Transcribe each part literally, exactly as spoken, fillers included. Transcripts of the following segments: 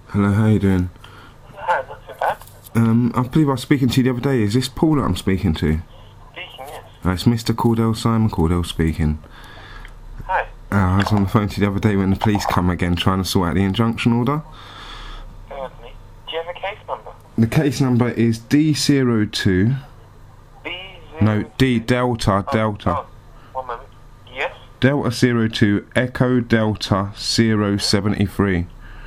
Hello, how you doing? Hi, not too bad. Um, I believe I was speaking to you the other day. Is this Paul that I'm speaking to? Speaking, yes. Uh, it's Mister Cordell, Simon Cordell speaking. Hi. Uh, I was on the phone to you the other day when the police come again trying to sort out the injunction order. Bear with me. Do you have a case number? The case number is D zero two... B zero... No, D Delta, oh, Delta. Oh, one moment. Yes? Delta zero two Echo Delta zero seventy-three.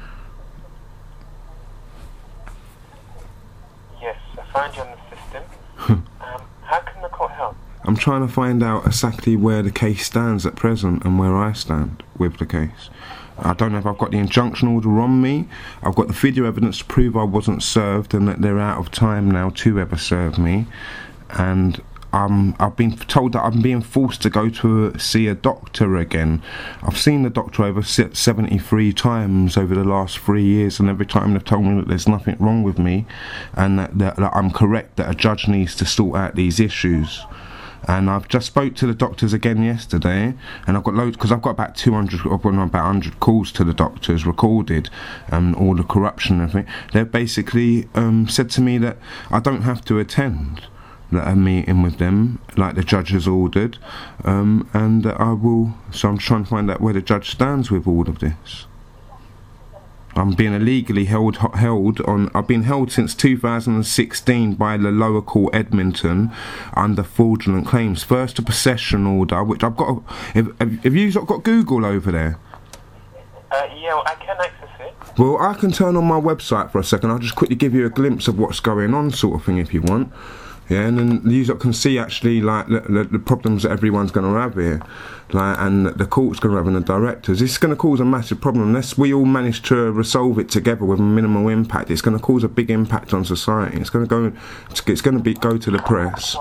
Yes, I found you on the system. um, how can the court help? I'm trying to find out exactly where the case stands at present and where I stand with the case. I don't know if I've got the injunction order on me. I've got the video evidence to prove I wasn't served and that they're out of time now to ever serve me. And um, I've been told that I'm being forced to go to a, see a doctor again. I've seen the doctor over seventy-three times over the last three years, and every time they've told me that there's nothing wrong with me and that, that, that I'm correct, that a judge needs to sort out these issues. And I've just spoke to the doctors again yesterday, and I've got loads, because I've got about two hundred, I've got about one hundred calls to the doctors recorded, um, all the corruption and everything. They've basically um, said to me that I don't have to attend a meeting with them, like the judge has ordered, um, and that I will, so I'm trying to find out where the judge stands with all of this. I'm being illegally held held on. I've been held since two thousand sixteen by the lower court Edmonton under fraudulent claims. First a possession order, which I've got. A, have, have you got Google over there? Uh, yeah, well, I can access it. Well, I can turn on my website for a second. I'll just quickly give you a glimpse of what's going on, sort of thing, if you want. Yeah, and then you can see actually like the, the, the problems that everyone's going to have here, like, and the court's going to have, and the directors. This is going to cause a massive problem unless we all manage to resolve it together with a minimal impact. It's going to cause a big impact on society. It's going to go. It's going to be go to the press.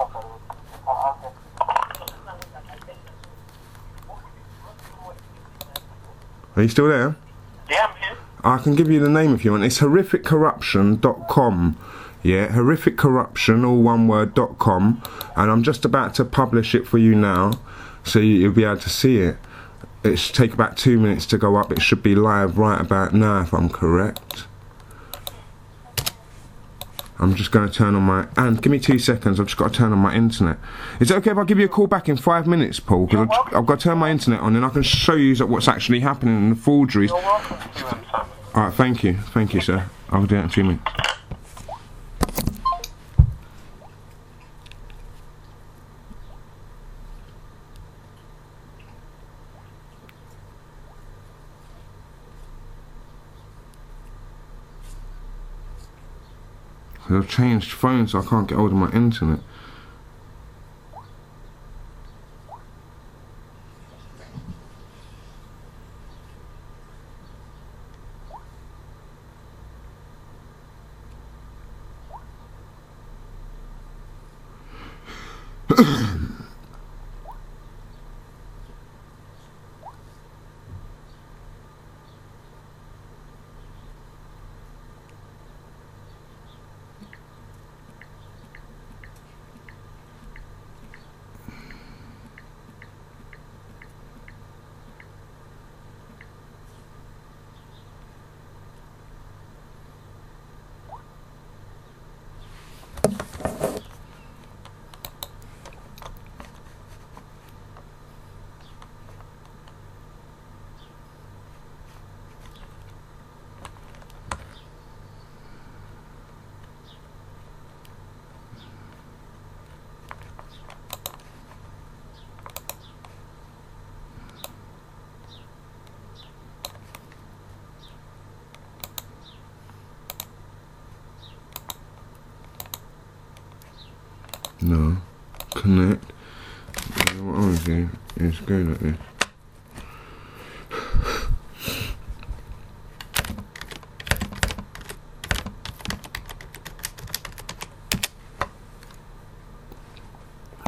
Are you still there? Yeah, I'm here. I can give you the name if you want. It's horrific corruption dot com. Yeah, horrific corruption, all one word, dot com, and I'm just about to publish it for you now, so you'll be able to see it. It should take about two minutes to go up. It should be live right about now, if I'm correct. I'm just going to turn on my... And give me two seconds, I've just got to turn on my internet. Is it okay if I give you a call back in five minutes, Paul? Because I've, I've got to turn my internet on and I can show you what's actually happening in the forgeries. You're welcome to do them, Simon. Alright, thank you. Thank you, sir. I'll do it in a few minutes. I've changed phones, so I can't get hold of my internet. No. Connect. What I want to do is go like this.